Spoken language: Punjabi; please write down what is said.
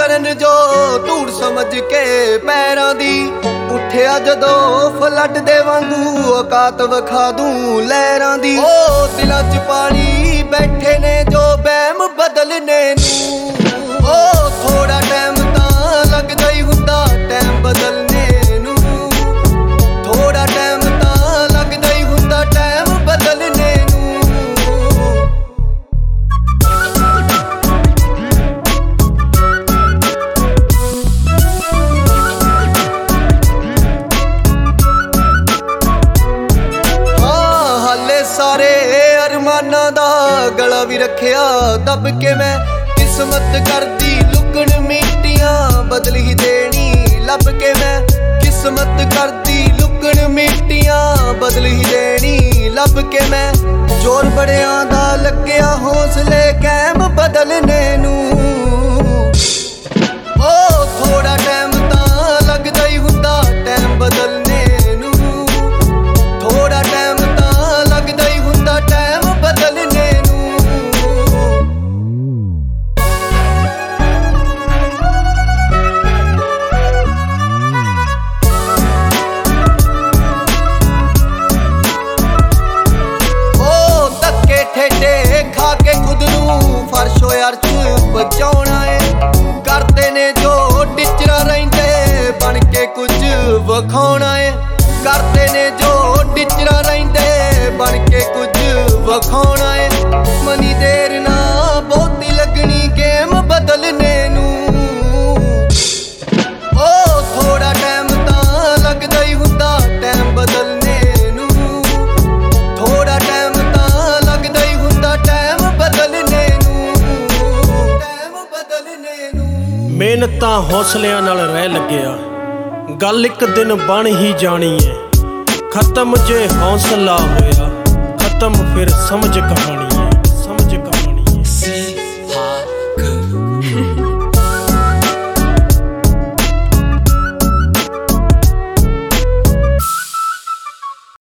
ਕਰਨ ਜੋ ਧੂੜ ਸਮਝ ਕੇ ਪੈਰਾਂ ਦੀ। ਉੱਠਿਆ ਜਦੋਂ ਫਲੱਡ ਦੇ ਵਾਂਗੂ ਔਕਾਤ ਵਿਖਾ ਦੂੰ ਲਹਿਰਾਂ ਦੀ। ਉਹ ਦਿਲਾਂ 'ਚ ਪਾਣੀ ਬੈਠੇ ਨੇ ਜੋ ਵਹਿਮ ਬਦਲਨੇ ਨੂੰ। ਉਹ ਥੋੜਾ ਟਾਈਮ ਤਾਂ ਲੱਗਦਾ ਹੀ ਹੁੰਦਾ ਟਾਈਮ ਬਦਲਨੇ ਨੂੰ। ਥੋੜਾ ਟਾਈਮ ਤਾਂ ਲੱਗਦਾ ਹੀ ਹੁੰਦਾ ਟਾਈਮ ਬਦਲਨੇ ਨੂੰ। ਹਾਂ ਹਾਲੇ ਸਾਰੇ ਅਰਮਾਨਾਂ ਦਾ ਗਲਾ ਵੀ ਰੱਖਿਆ ਦੱਬ ਕੇ ਮੈਂ। ਕਿਸਮਤ ਕਰਦੀ ਲੁਕਣ ਮਿੱਟੀਆਂ ਬਦਲ ਹੀ ਦੇਣੀ ਲੱਭ ਕੇ ਮੈਂ। ਕਿਸਮਤ ਕਰਦੀ ਲੁਕਣ ਮਿੱਟੀਆਂ ਬਦਲ ਹੀ ਦੇਣੀ ਲੱਭ ਕੇ ਮੈਂ। ਜ਼ੋਰ ਬੜਿਆਂ ਦਾ ਲੱਗਿਆ ਹੌਸਲੇ ਕਾਇਮ ਬਦਲਨੇ ਨੂੰ। ਉਹ ਥੋੜਾ ਟਾਈਮ ਤਾਂ ਲੱਗਦਾ ਹੀ ਹੁੰਦਾ ਟਾਈਮ ਬਦਲਨੇ ਨੂੰ। ਥੋੜਾ ਟਾਈਮ ਤਾਂ ਲੱਗਦਾ ਹੀ ਹੁੰਦਾ ਟਾਈਮ ਬਦਲਨੇ ਨੂੰ। ਠੇਡੇ ਖਾ ਕੇ ਖੁਦ ਨੂੰ ਫਰਸ਼ੋ ਅਰਸ਼ ਬਚਾਉਣਾ ਏ। ਕਰਦੇ ਨੇ ਜੋ ਟਿਚਰਾਂ ਰਹਿੰਦੇ ਬਣ ਕੇ ਕੁਝ ਵਿਖਾਉਣਾ ਏ। ਕਰਦੇ ਨੇ ਜੋ ਟਿਚਰਾਂ ਰਹਿੰਦੇ ਬਣ ਕੇ ਕੁਝ ਵਿਖਾਉਣਾ ਏ। ਮਨੀ ਦੇਰ ਨਾ ਬਹੁਤੀ ਲੱਗਣੀ ਗੇਮ ਬਦਲਨੇ ਨੂੰ। ਉਹ ਥੋੜਾ ਟਾਈਮ ਤਾਂ ਲੱਗਦਾ ਹੀ ਹੁੰਦਾ ਟਾਈਮ ਬਦਲਨੇ ਨੂੰ। ਥੋੜਾ ਟਾਈਮ ਮਿਹਨਤਾਂ ਹੌਸਲਿਆਂ ਨਾਲ ਰਹਿ ਲੱਗਿਆ ਗੱਲ ਇੱਕ ਦਿਨ ਬਣ ਹੀ ਜਾਣੀ ਏ। ਖਤਮ ਜੇ ਹੌਸਲਾ ਹੋਇਆ ਖਤਮ ਫਿਰ ਸਮਝ ਕਹਾਣੀ।